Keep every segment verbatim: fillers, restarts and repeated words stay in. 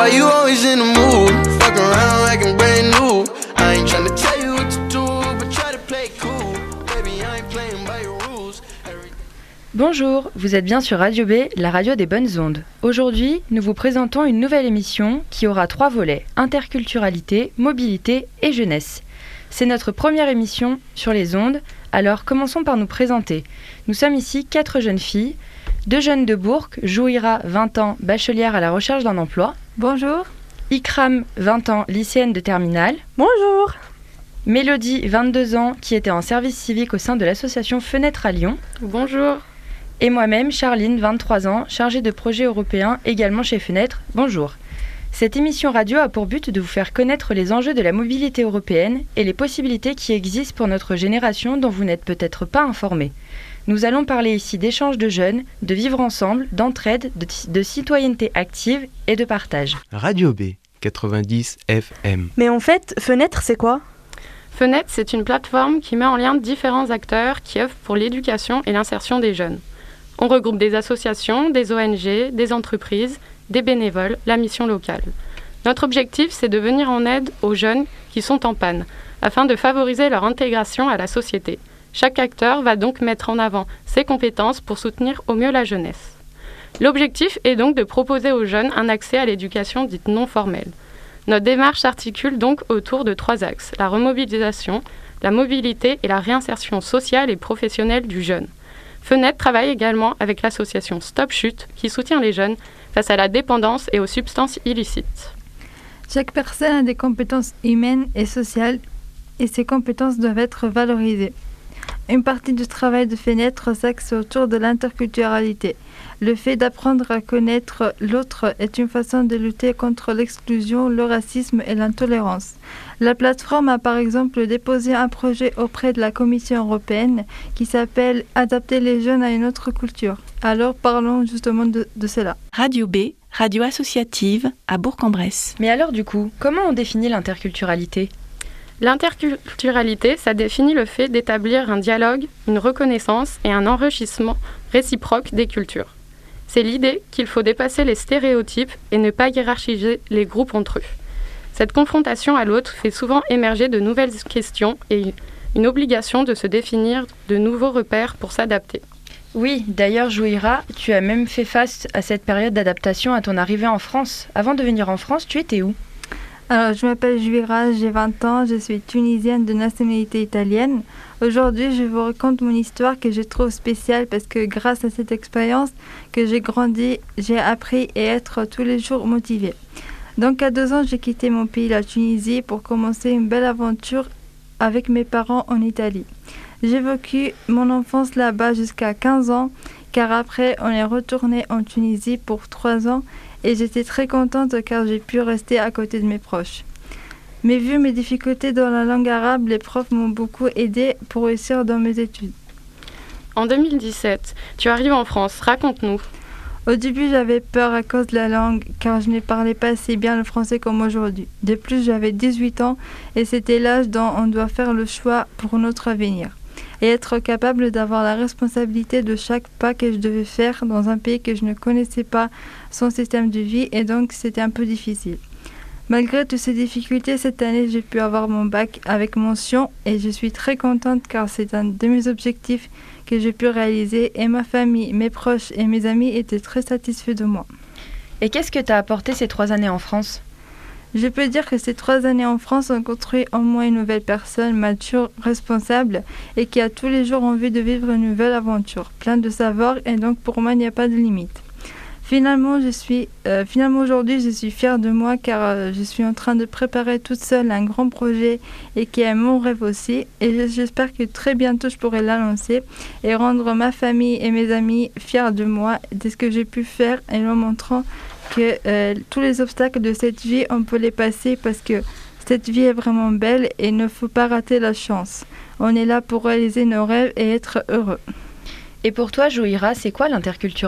Why you always in the mood? Fuck around like I'm brand new. I ain't tryna tell you what to do, but try to play it cool. Baby, I ain't playing by your rules. Bonjour, vous êtes bien sur Radio B, la radio des bonnes ondes. Aujourd'hui, nous vous présentons une nouvelle émission qui aura trois volets, interculturalité, mobilité et jeunesse. C'est notre première émission sur les ondes, alors commençons par nous présenter. Nous sommes ici quatre jeunes filles, deux jeunes de Bourg, Jouira, vingt ans, bachelière à la recherche d'un emploi. Bonjour. Ikram, vingt ans, lycéenne de terminale. Bonjour. Mélodie, vingt-deux ans, qui était en service civique au sein de l'association Fenêtre à Lyon. Bonjour. Et moi-même, Charline, vingt-trois ans, chargée de projet européen, également chez Fenêtre. Bonjour. Cette émission radio a pour but de vous faire connaître les enjeux de la mobilité européenne et les possibilités qui existent pour notre génération dont vous n'êtes peut-être pas informés. Nous allons parler ici d'échanges de jeunes, de vivre ensemble, d'entraide, de, de citoyenneté active et de partage. Radio B, quatre-vingt-dix F M. Mais en fait, Fenêtre, c'est quoi ? Fenêtre, c'est une plateforme qui met en lien différents acteurs qui œuvrent pour l'éducation et l'insertion des jeunes. On regroupe des associations, des O N G, des entreprises, des bénévoles, la mission locale. Notre objectif, c'est de venir en aide aux jeunes qui sont en panne, afin de favoriser leur intégration à la société. Chaque acteur va donc mettre en avant ses compétences pour soutenir au mieux la jeunesse. L'objectif est donc de proposer aux jeunes un accès à l'éducation dite non formelle. Notre démarche s'articule donc autour de trois axes, la remobilisation, la mobilité et la réinsertion sociale et professionnelle du jeune. Fenêtre travaille également avec l'association Stop Chute qui soutient les jeunes face à la dépendance et aux substances illicites. Chaque personne a des compétences humaines et sociales et ces compétences doivent être valorisées. Une partie du travail de Fenêtre s'axe autour de l'interculturalité. Le fait d'apprendre à connaître l'autre est une façon de lutter contre l'exclusion, le racisme et l'intolérance. La plateforme a par exemple déposé un projet auprès de la Commission européenne qui s'appelle « Adapter les jeunes à une autre culture ». Alors parlons justement de, de cela. Radio B, radio associative à Bourg-en-Bresse. Mais alors du coup, comment on définit l'interculturalité ? L'interculturalité, ça définit le fait d'établir un dialogue, une reconnaissance et un enrichissement réciproque des cultures. C'est l'idée qu'il faut dépasser les stéréotypes et ne pas hiérarchiser les groupes entre eux. Cette confrontation à l'autre fait souvent émerger de nouvelles questions et une obligation de se définir de nouveaux repères pour s'adapter. Oui, d'ailleurs Jouira, tu as même fait face à cette période d'adaptation à ton arrivée en France. Avant de venir en France, tu étais où ? Alors, je m'appelle Jouira, j'ai vingt ans, je suis tunisienne de nationalité italienne. Aujourd'hui, je vous raconte mon histoire que je trouve spéciale parce que grâce à cette expérience que j'ai grandi, j'ai appris et être tous les jours motivée. Donc, à deux ans, j'ai quitté mon pays, la Tunisie, pour commencer une belle aventure avec mes parents en Italie. J'ai vécu mon enfance là-bas jusqu'à quinze ans, car après, on est retourné en Tunisie pour trois ans et j'étais très contente car j'ai pu rester à côté de mes proches. Mais vu mes difficultés dans la langue arabe, les profs m'ont beaucoup aidée pour réussir dans mes études. En deux mille dix-sept, tu arrives en France, raconte-nous. Au début, j'avais peur à cause de la langue car je ne parlais pas si bien le français comme aujourd'hui. De plus, j'avais dix-huit ans et c'était l'âge dont on doit faire le choix pour notre avenir et être capable d'avoir la responsabilité de chaque pas que je devais faire dans un pays que je ne connaissais pas son système de vie et donc c'était un peu difficile. Malgré toutes ces difficultés, cette année j'ai pu avoir mon bac avec mention et je suis très contente car c'est un de mes objectifs que j'ai pu réaliser et ma famille, mes proches et mes amis étaient très satisfaits de moi. Et qu'est-ce que t'as apporté ces trois années en France ? Je peux dire que ces trois années en France ont construit en moi une nouvelle personne mature, responsable et qui a tous les jours envie de vivre une nouvelle aventure, pleine de savoir et donc pour moi il n'y a pas de limite. Finalement, je suis, euh, finalement aujourd'hui je suis fière de moi car euh, je suis en train de préparer toute seule un grand projet et qui est mon rêve aussi et j'espère que très bientôt je pourrai l'annoncer et rendre ma famille et mes amis fiers de moi, de ce que j'ai pu faire et leur montrant que euh, tous les obstacles de cette vie, on peut les passer parce que cette vie est vraiment belle et il ne faut pas rater la chance. On est là pour réaliser nos rêves et être heureux. Et pour toi, Jouira, c'est quoi l'interculturalité ?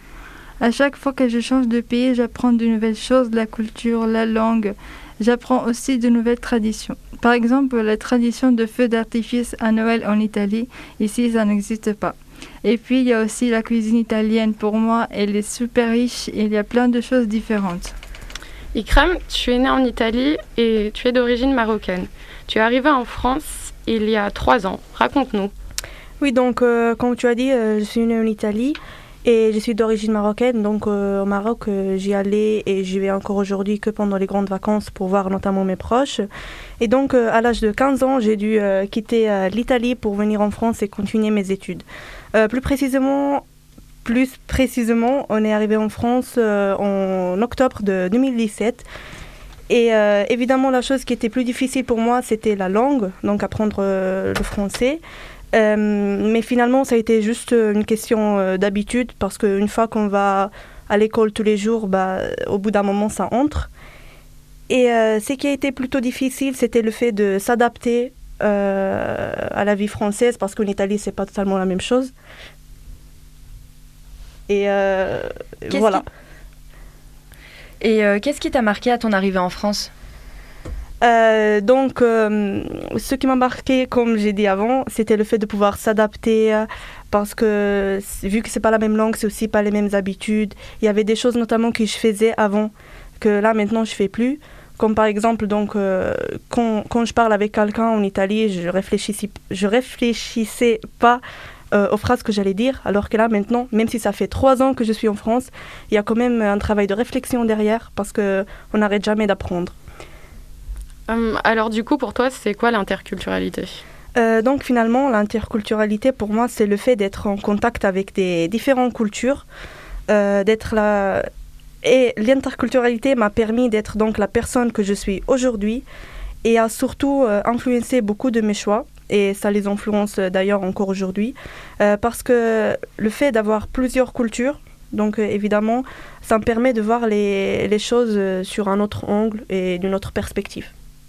À chaque fois que je change de pays, j'apprends de nouvelles choses, la culture, la langue. J'apprends aussi de nouvelles traditions. Par exemple, la tradition de feux d'artifice à Noël en Italie, ici ça n'existe pas. Et puis il y a aussi la cuisine italienne, pour moi elle est super riche et il y a plein de choses différentes. Ikram, tu es né en Italie et tu es d'origine marocaine. Tu es arrivé en France il y a trois ans. Raconte-nous. Oui, donc, euh, comme tu as dit, euh, je suis née en Italie et je suis d'origine marocaine. Donc, euh, au Maroc, euh, j'y allais et j'y vais encore aujourd'hui que pendant les grandes vacances pour voir notamment mes proches. Et donc, euh, à l'âge de quinze ans, j'ai dû euh, quitter euh, l'Italie pour venir en France et continuer mes études. Euh, plus précisément... Plus précisément, on est arrivé en France euh, en octobre de deux mille dix-sept. Et euh, évidemment, la chose qui était plus difficile pour moi, c'était la langue, donc apprendre euh, le français. Euh, mais finalement, ça a été juste une question euh, d'habitude, parce qu'une fois qu'on va à l'école tous les jours, bah, au bout d'un moment, ça entre. Et euh, ce qui a été plutôt difficile, c'était le fait de s'adapter euh, à la vie française, parce qu'en Italie, c'est pas totalement la même chose. Et euh, voilà. Qui... Et euh, qu'est-ce qui t'a marqué à ton arrivée en France ? euh, Donc, euh, ce qui m'a marqué, comme j'ai dit avant, c'était le fait de pouvoir s'adapter, euh, parce que vu que c'est pas la même langue, c'est aussi pas les mêmes habitudes. Il y avait des choses notamment que je faisais avant, que là maintenant je fais plus. Comme par exemple, donc, euh, quand, quand je parle avec quelqu'un en Italie, je réfléchissais, je réfléchissais pas Euh, aux phrases que j'allais dire, alors que là maintenant, même si ça fait trois ans que je suis en France, il y a quand même un travail de réflexion derrière, parce qu'on n'arrête jamais d'apprendre. Hum, alors du coup, pour toi, c'est quoi l'interculturalité ? euh, Donc finalement, l'interculturalité, pour moi, c'est le fait d'être en contact avec des différentes cultures, euh, d'être là... Et l'interculturalité m'a permis d'être donc la personne que je suis aujourd'hui, et a surtout euh, influencé beaucoup de mes choix. Et ça les influence d'ailleurs encore aujourd'hui, euh, parce que le fait d'avoir plusieurs cultures, donc euh, évidemment, ça me permet de voir les, les choses euh, sur un autre angle et d'une autre perspective.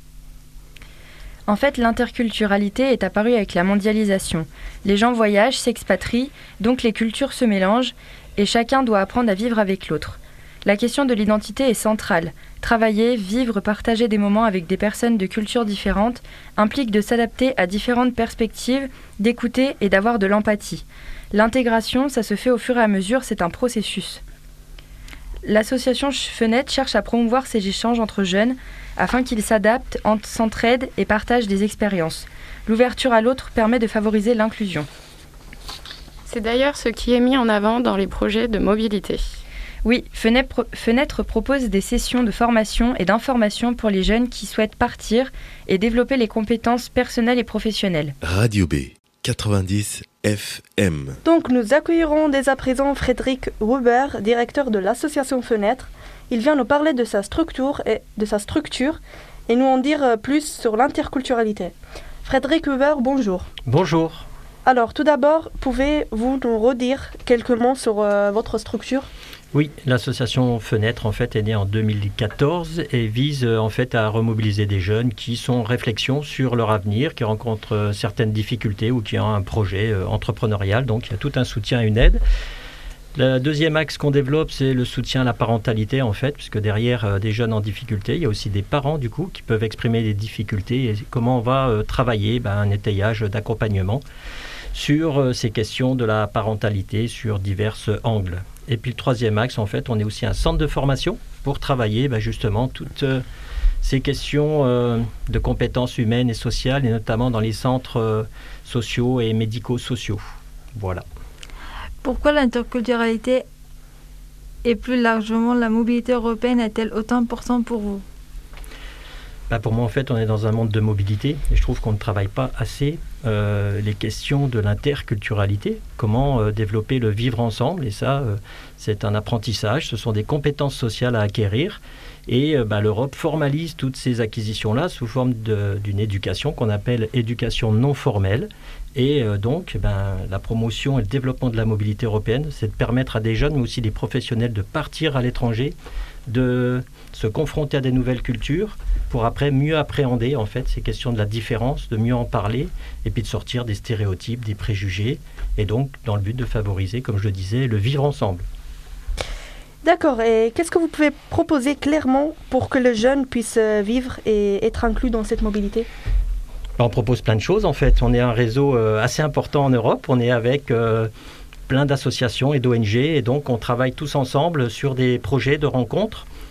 En fait, l'interculturalité est apparue avec la mondialisation. Les gens voyagent, s'expatrient, donc les cultures se mélangent, et chacun doit apprendre à vivre avec l'autre. La question de l'identité est centrale. Travailler, vivre, partager des moments avec des personnes de cultures différentes implique de s'adapter à différentes perspectives, d'écouter et d'avoir de l'empathie. L'intégration, ça se fait au fur et à mesure, c'est un processus. L'association Fenêtre cherche à promouvoir ces échanges entre jeunes afin qu'ils s'adaptent, s'entraident et partagent des expériences. L'ouverture à l'autre permet de favoriser l'inclusion. C'est d'ailleurs ce qui est mis en avant dans les projets de mobilité. Oui, Fenêtre, Fenêtre propose des sessions de formation et d'information pour les jeunes qui souhaitent partir et développer les compétences personnelles et professionnelles. Radio B, quatre-vingt-dix F M. Donc nous accueillerons dès à présent Frédéric Weber, directeur de l'association Fenêtre. Il vient nous parler de sa structure et, de sa structure et nous en dire plus sur l'interculturalité. Frédéric Weber, bonjour. Bonjour. Alors tout d'abord, pouvez-vous nous redire quelques mots sur euh, votre structure ? Oui, l'association Fenêtre en fait est née en deux mille quatorze et vise en fait à remobiliser des jeunes qui sont en réflexion sur leur avenir, qui rencontrent euh, certaines difficultés ou qui ont un projet euh, entrepreneurial. Donc il y a tout un soutien et une aide. Le deuxième axe qu'on développe, c'est le soutien à la parentalité en fait, puisque derrière euh, des jeunes en difficulté, il y a aussi des parents du coup qui peuvent exprimer des difficultés et comment on va euh, travailler ben, un étayage d'accompagnement sur euh, ces questions de la parentalité sur divers angles. Et puis le troisième axe, en fait, on est aussi un centre de formation pour travailler bah, justement toutes euh, ces questions euh, de compétences humaines et sociales, et notamment dans les centres euh, sociaux et médico-sociaux. Voilà. Pourquoi l'interculturalité et plus largement la mobilité européenne est-elle autant importante pour vous ? Bah pour moi, en fait, on est dans un monde de mobilité et je trouve qu'on ne travaille pas assez euh, les questions de l'interculturalité, comment euh, développer le vivre ensemble. Et ça, euh, c'est un apprentissage, ce sont des compétences sociales à acquérir. Et euh, bah, l'Europe formalise toutes ces acquisitions-là sous forme de, d'une éducation qu'on appelle éducation non formelle. Et euh, donc, ben, la promotion et le développement de la mobilité européenne, c'est de permettre à des jeunes, mais aussi des professionnels, de partir à l'étranger, de se confronter à des nouvelles cultures pour après mieux appréhender en fait ces questions de la différence, de mieux en parler et puis de sortir des stéréotypes, des préjugés et donc dans le but de favoriser, comme je le disais, le vivre ensemble. D'accord, et qu'est-ce que vous pouvez proposer clairement pour que le jeune puisse vivre et être inclus dans cette mobilité ? On propose plein de choses en fait. On est un réseau euh, assez important en Europe, on est avec euh, plein d'associations et d'O N G et donc on travaille tous ensemble sur des projets de rencontres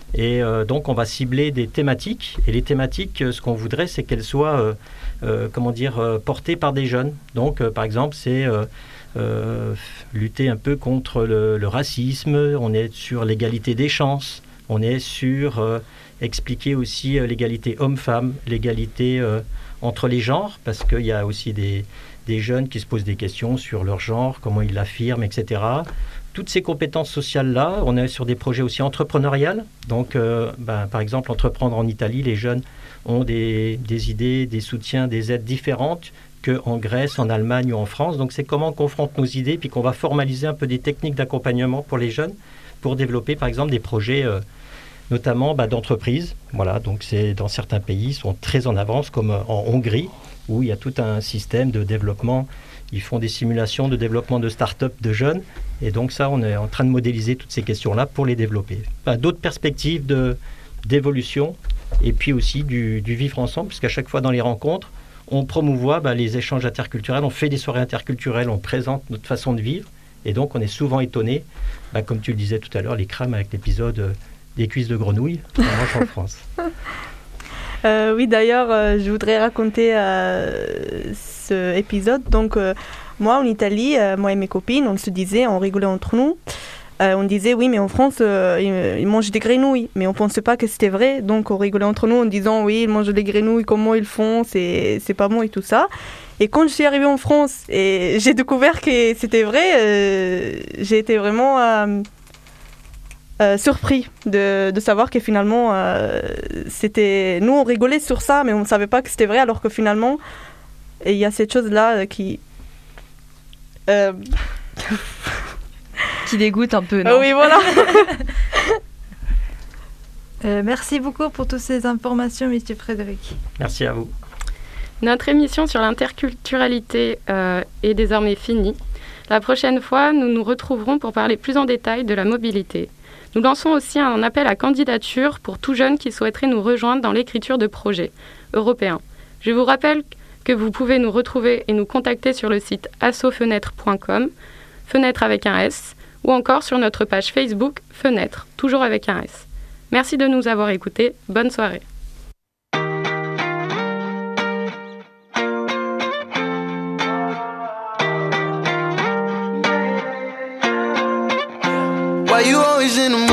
Et euh, donc, on va cibler des thématiques. Et les thématiques, ce qu'on voudrait, c'est qu'elles soient, euh, euh, comment dire, euh, portées par des jeunes. Donc, euh, par exemple, c'est euh, euh, lutter un peu contre le, le racisme. On est sur l'égalité des chances. On est sur euh, expliquer aussi euh, l'égalité homme-femme, l'égalité euh, entre les genres, parce qu'il y a aussi des, des jeunes qui se posent des questions sur leur genre, comment ils l'affirment, et cetera. Toutes ces compétences sociales-là, on est sur des projets aussi entrepreneuriales. Donc, euh, ben, par exemple, entreprendre en Italie, les jeunes ont des, des idées, des soutiens, des aides différentes qu'en Grèce, en Allemagne ou en France. Donc, c'est comment on confronte nos idées, puis qu'on va formaliser un peu des techniques d'accompagnement pour les jeunes, pour développer, par exemple, des projets, euh, notamment bah, d'entreprise. Voilà, donc c'est dans certains pays, ils sont très en avance, comme en Hongrie, où il y a tout un système de développement. Ils font des simulations de développement de start-up de jeunes. Et donc ça, on est en train de modéliser toutes ces questions-là pour les développer. Enfin, d'autres perspectives de, d'évolution et puis aussi du, du vivre ensemble, puisqu'à chaque fois dans les rencontres, on promouvoit bah, les échanges interculturels, on fait des soirées interculturelles, on présente notre façon de vivre. Et donc, on est souvent étonné, bah, comme tu le disais tout à l'heure, les crâmes avec l'épisode euh, des cuisses de grenouille, on mange en France. Euh, oui, d'ailleurs, euh, je voudrais raconter euh, ce épisode. Donc, euh, moi, en Italie, euh, moi et mes copines, on se disait, on rigolait entre nous. Euh, on disait, oui, mais en France, euh, ils, ils mangent des grenouilles. Mais on ne pensait pas que c'était vrai. Donc, on rigolait entre nous en disant, oui, ils mangent des grenouilles, comment ils font, c'est, c'est pas bon et tout ça. Et quand je suis arrivée en France et j'ai découvert que c'était vrai, euh, j'ai été vraiment... Euh, Euh, surpris de, de savoir que finalement, euh, c'était... Nous, on rigolait sur ça, mais on ne savait pas que c'était vrai, alors que finalement, il y a cette chose-là qui... Euh... qui dégoûte un peu, non? Oui, voilà. euh, Merci beaucoup pour toutes ces informations, monsieur Frédéric. Merci à vous. Notre émission sur l'interculturalité euh, est désormais finie. La prochaine fois, nous nous retrouverons pour parler plus en détail de la mobilité. Nous lançons aussi un appel à candidature pour tout jeune qui souhaiterait nous rejoindre dans l'écriture de projets européens. Je vous rappelle que vous pouvez nous retrouver et nous contacter sur le site assofenêtre point com, fenêtre avec un S, ou encore sur notre page Facebook Fenêtre, toujours avec un S. Merci de nous avoir écoutés. Bonne soirée. Why you always in the